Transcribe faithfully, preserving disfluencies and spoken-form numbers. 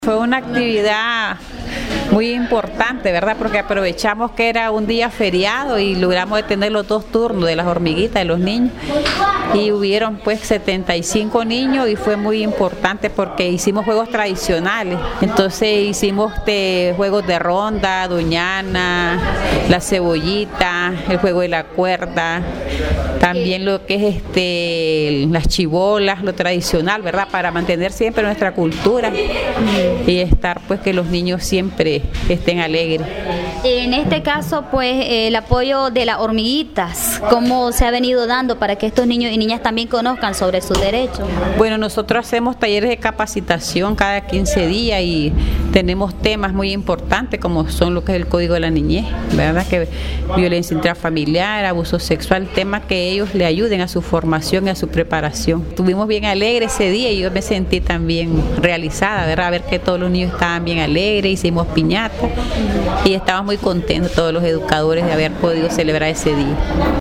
Fue una actividad muy importante, ¿verdad? Porque aprovechamos que era un día feriado y logramos de tener los dos turnos de las hormiguitas, de los niños. Y hubieron pues setenta y cinco niños y fue muy importante porque hicimos juegos tradicionales. Entonces hicimos este, juegos de ronda, doñana, la cebollita, el juego de la cuerda, también lo que es este las chibolas, lo tradicional, ¿verdad? Para mantener siempre nuestra cultura y estar pues que los niños siempre estén alegres. En este caso pues el apoyo de las hormiguitas, ¿cómo se ha venido dando para que estos niños y niñas también conozcan sobre sus derechos? Bueno, nosotros hacemos talleres de capacitación cada quince días y tenemos temas muy importantes como son lo que es el Código de la Niñez, ¿verdad? Que violencia intrafamiliar, abuso sexual, temas que ellos le ayuden a su formación y a su preparación. Estuvimos bien alegres ese día y yo me sentí también realizada, ¿verdad? A ver que todos los niños estaban bien alegres, hicimos piñata y estábamos muy contentos todos los educadores de haber podido celebrar ese día.